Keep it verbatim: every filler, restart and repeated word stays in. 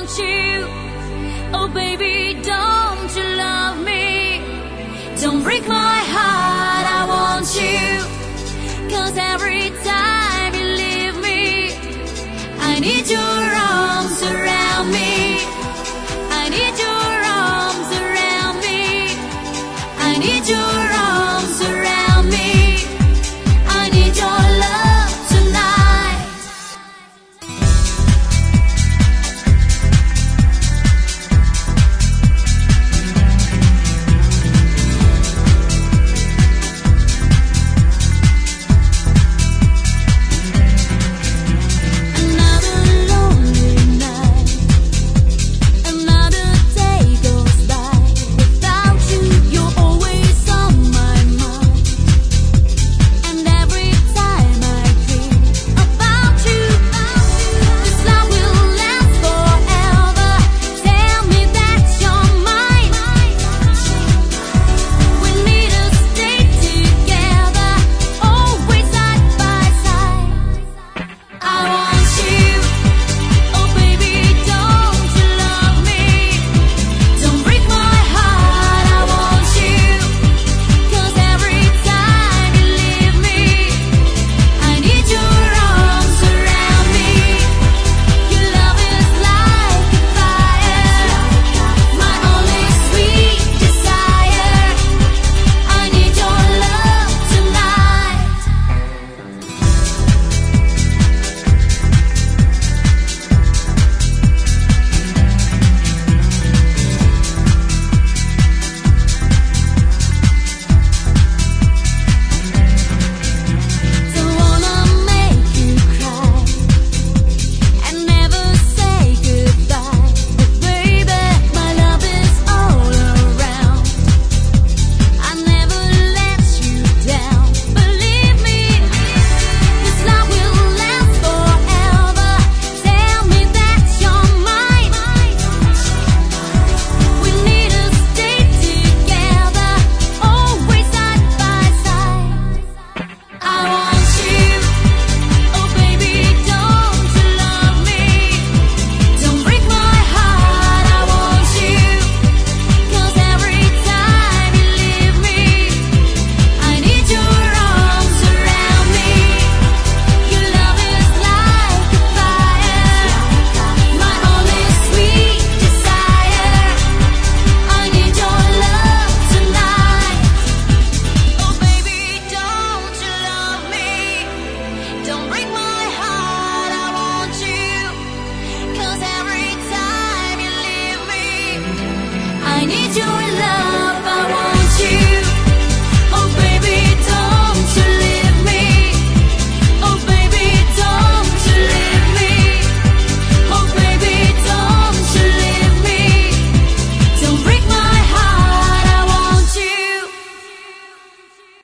want you. Oh baby, don't you love me? Don't break my heart, I want you. 'Cause every time you leave me, I need your arms around me. I need your arms around me. I need your arms around me. I need your love tonight. Another lonely night, another day goes by without you. You're always on my mind, and every time I dream about you, this love will last forever. Tell me that you're mine. We need to stay together, always side by side. I want you. Oh baby, don't you love me? Don't break my heart, I want you. 'Cause every time you leave me, I need your arms around me. Your love is like a fire, my only sweet desire. I need your love tonight. Don't wanna make you cry and never say goodbye. But baby, my love is all around. I never let you down. Believe me, this love will last forever. Tell me that you're mine. We need to stay together, always side by side. I want you. Oh baby, don't you love me? Don't break my heart, I want you. 'Cause every time you leave me, I need your arms around me. Your love is like a fire, my only sweet desire. I need your love tonight. Oh baby, don't you love me? Don't break my heart, I want you. 'Cause every time you leave me, I need your